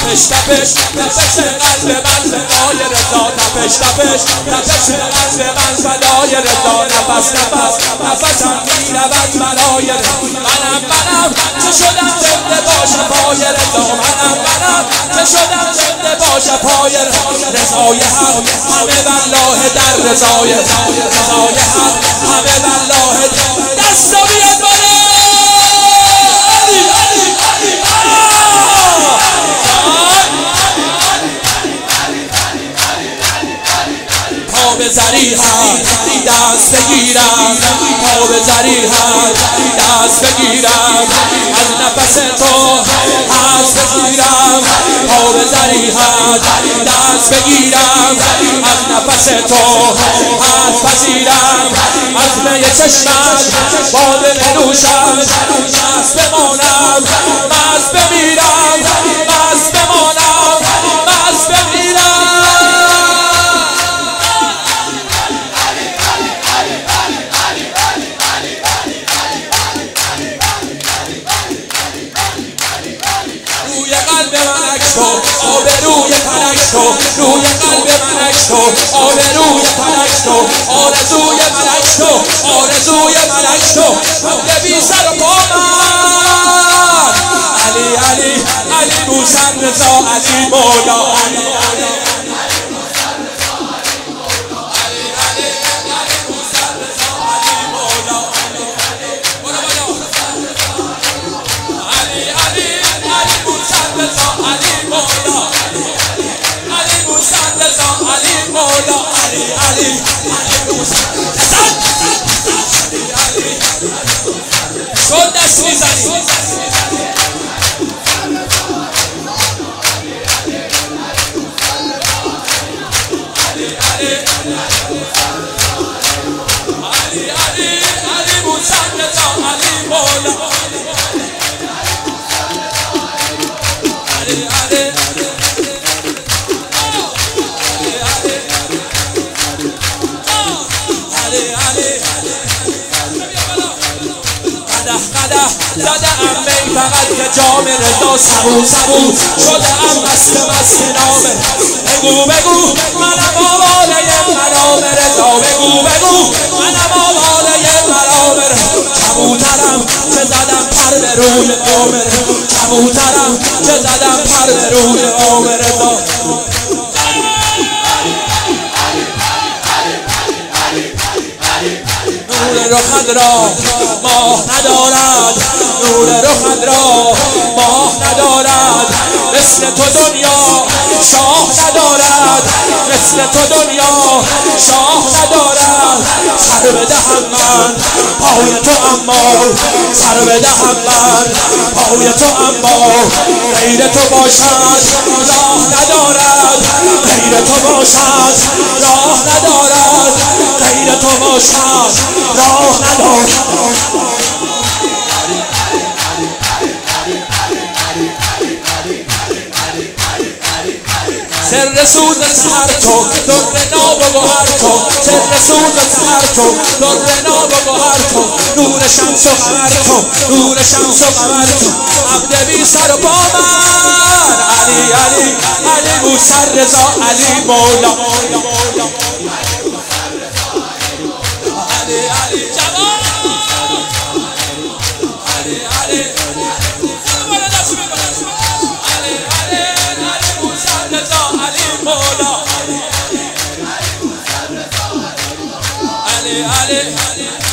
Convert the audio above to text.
تپش تپش تپش قلب من فدای رضا تپش تپش تپش قلب من فدای رضا نفس نفس نفسم میرود برای منم که شدم زنده باشه پای رضا منم که شدم زنده باشه پای رضای حق همه والله در رضای حق همه والله دست بیاد بالا به زریحت دست بگیرم پا به زریحت دست بگیرم از نفس تو هست بگیرم پا به زریحت دست بگیرم از نفس تو هست پذیرم از می چشمت باده بنوشم مست بمانم مست بمیرم مست بمانم مست بمیرم آبروی فلک تو روی قلب منک تو آبروی فلک تو آرزوی ملک تو آرزوی ملک تو حمله بی سر و پا من علی علی علی موسی رضا علی مولا شد دست میزنی علی موسی رضا علی مولا قدح زده ام می فقط که جام رضا سبو سبو شده ام مست نامه بگو بگو منم آواله مرام رضا بگو بگو منم آواله مرام کبوترم که زدم پر به روی عمر کبوترم که زدم پر به روی عمر رضا نور رخت را ماه ندارد نور رخت را ماه ندارد مثل تو دنیا شاه ندارد مثل تو دنیا شاه ندارد سر بدهم من پای تو اما سر بدهم من پای تو اما غیر تو باشد راه ندارد غیر تو باشد راه ندارد غیر تو باشد راه ندارد سر سوز سحر تو در ناب و گوهر تو سر سوز سحر تو در ناب و گوهر تو نور شمس و قمر تو نور شمس و قمر تو عبد بی سر و پا من علی علی علی موسی رضا علی مولا علی علی جوان علی علی مولا علی علی